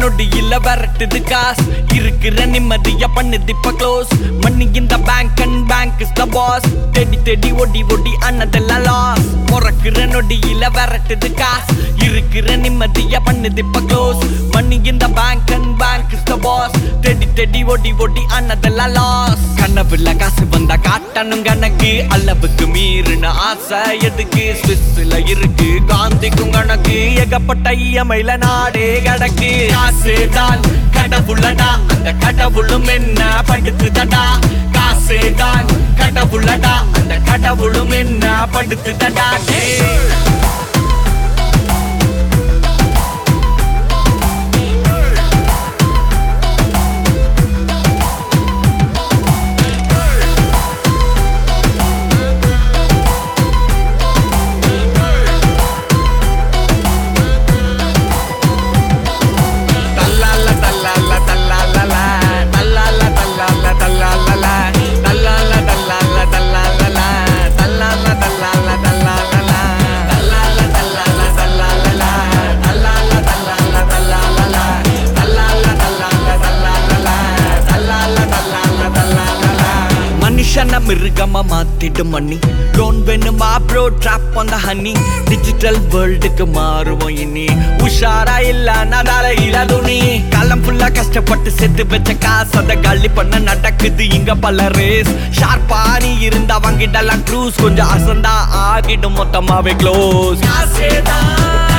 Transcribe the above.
நொடியில விரட்டுது காசு இருக்கிற நிம்மதியா பண்ணுது இப்ப க்ளோஸ் மணி இந்த bank and bank is the boss தேடி தேடி ஓடி ஓடி அண்ணதெல்லாம் லாஸ் முறக்குற நொடியில விரட்டுது காசு இருக்கிற நிம்மதியா பண்ணுது இப்ப க்ளோஸ் மணி இந்த bank and bank is the boss தேடி தேடி ஓடி ஓடி அண்ணதெல்லாம் லாஸ் கனவுல காசு வந்தா காட்டணும் கணக்கு அளவுக்கு மீறின ஆசை எதுக்கு ஸ்விஸ்ல இருக்கு காந்திக்கும் கணக்கு ஏகப்பட்ட இயமையில நாடே கிடக்கு காசுதான் கடவுளடா அந்த கடவுளும் என்ன படுத்துதடா காசுதான் கடவுளடா அந்த கடவுளும் என்ன படுத்துதடா மிருகமா மாத்திடும் மணி லோன் வேணுமா bro trap on the honey digital வேர்ல்டுக்கு மாறுவோம் இனி உஷாரா இல்ல நடால இல்ல துணி காலம் ஃபுல்லா கஷ்டப்பட்டு செத்து வச்ச காசு அதை காலி பண்ண நடக்குது இங்க பல ரேஸ் ஷார்ப்பா நீ இருந்தா வாங்கிடலாம் க்ரூஸ் கொஞ்சம் அசந்தா ஆகிடும் மொத்தமாவே க்ளோஸ்